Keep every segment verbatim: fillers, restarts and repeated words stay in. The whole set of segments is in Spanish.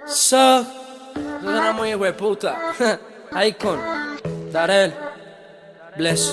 So, suena muy hijo de puta. Icon, Darel, Bless.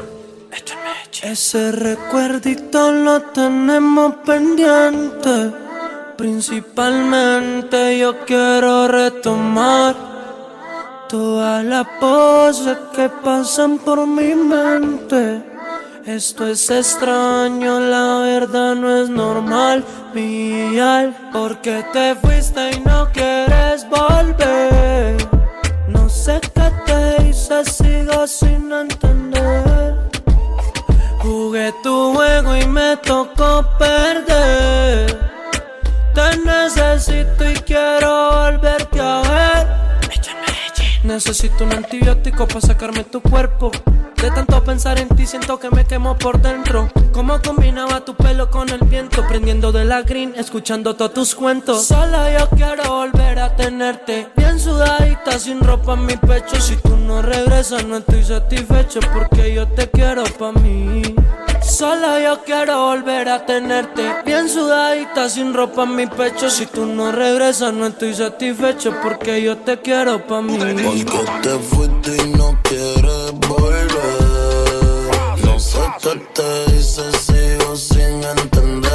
Ese recuerdito lo tenemos pendiente. Principalmente yo quiero retomar todas las poses que pasan por mi mente. Esto es extraño, la verdad no es normal, Vial. Porque te fuiste y no quieres volver. No sé qué te hice, sigo sin entender. Jugué tu juego y me tocó perder. Te necesito y quiero volverte a ver. Necesito un antibiótico para sacarme tu cuerpo. De tanto pensar en ti siento que me quemo por dentro. Cómo combinaba tu pelo con el viento, prendiendo de la green, escuchando todos tus cuentos. Sola yo quiero volver a tenerte, bien sudadita, sin ropa en mi pecho. Si tú no regresas no estoy satisfecho, porque yo te quiero pa' mí. Sola yo quiero volver a tenerte, bien sudadita, sin ropa en mi pecho. Si tú no regresas no estoy satisfecho, porque yo te quiero pa' mí. Porque te fuiste y no quieres volver. No sé qué te hice, sigo sin entender.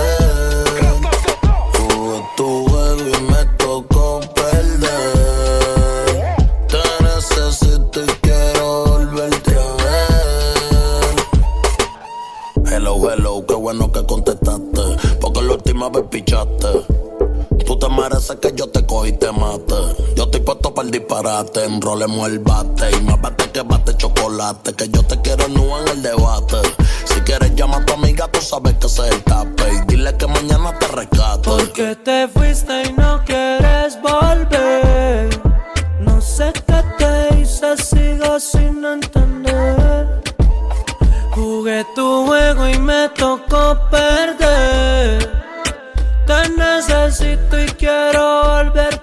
Jugué tu juego y me tocó perder. Te necesito y quiero volverte a ver. Hello, hello, qué bueno que contestaste, porque la última vez pichaste. Tú te mereces que yo te coja y te mate. Yo estoy puesto para el disparate. Enrolemos el bate y más bate que bate chocolate. Que yo te quiero no en el debate. Si quieres llama a tu amiga, tú sabes que ese es el tape. Y dile que mañana te rescate. Porque te fuiste y no quieres volver. No sé qué te hice, sigo sin entender. Jugué tu juego y me tocó perder. Te necesito y quiero volver